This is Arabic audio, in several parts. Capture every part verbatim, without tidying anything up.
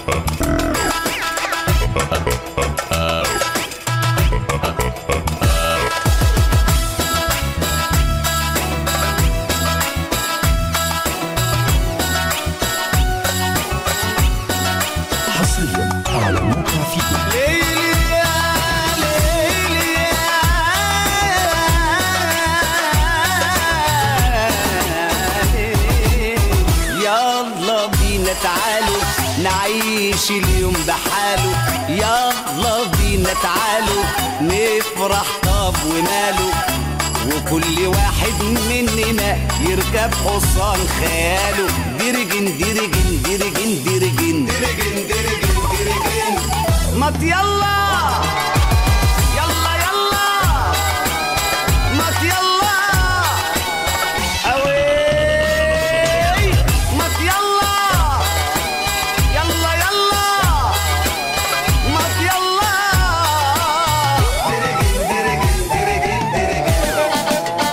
حصريا على موقع فيديو. يلا بينا تعالوا نعيش اليوم بحاله، يلا بينا تعالوا نفرح طب وماله، وكل واحد مننا يركب حصان خياله. درجن درجن درجن درجن درجن درجن درجن مط يلا يلا يلا مط يلا اوي مط يلا يلا يلا مط يلا درجن درجن درجن درجن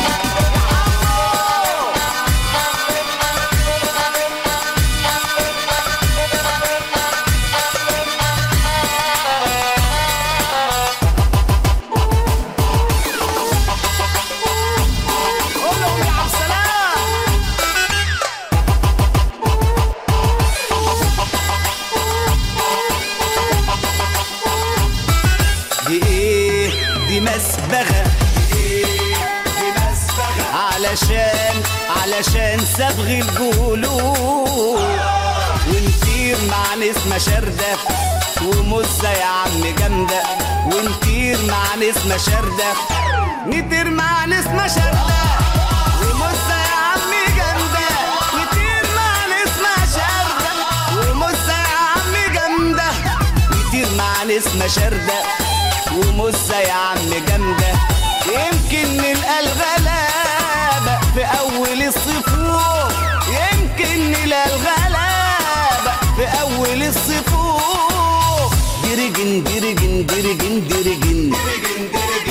دي ايه دي مسبغة، دي ايه دي مسبغة علشان علشان صبغ الجلود، ونطير مع نسمة شردة ومزة يا عم جامدة، ونطير مع نسمة شردة، نطير مع نسمة شردة ومزة يا عم جامدة، نطير مع نسمة شردة ومزة يا عم جامدة، نطير مع نسمة شردة ومزة يا عم جامدة. يمكن نلقى الغلابة في أول الصفوف، يمكن نلقى الغلابة في أول الصفوف. درجن درجن درجن درجن درجن درجن